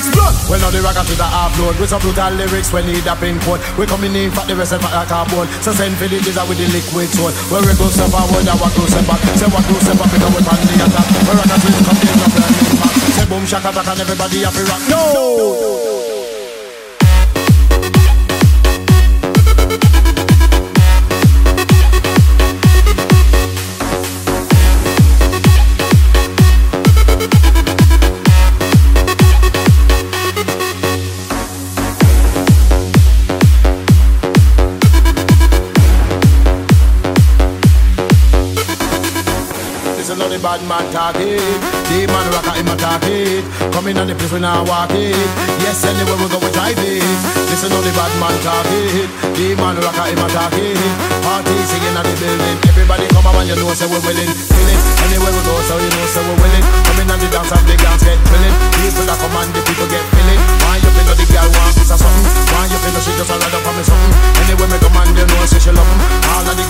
Well, now the rocker to the upload with some brutal lyrics when need a pin code. We coming in for the rest of the carbon. So send for the diesel with the liquid soul. Where we go step forward and what go step back. Say what go step back because we pan the attack. We rockers will come in and burn it back. Say boom shaka attack and everybody have to rock. No! Bad man target, the man rocker in my target. Coming on the place when I walk it. Yes, anywhere we go we drive it. Listen to the bad man target, the man rocker in my target. Party singing at the building. Everybody come on and you know say we're willing. Feeling anywhere we go so you know say we're willing. Coming on the dance and the girls get feeling. People that come and the people get feeling. Why you feel the girl want piece of something? Why you feel she just a ride up on me something? Anywhere me come and you know say she love 'em. All of the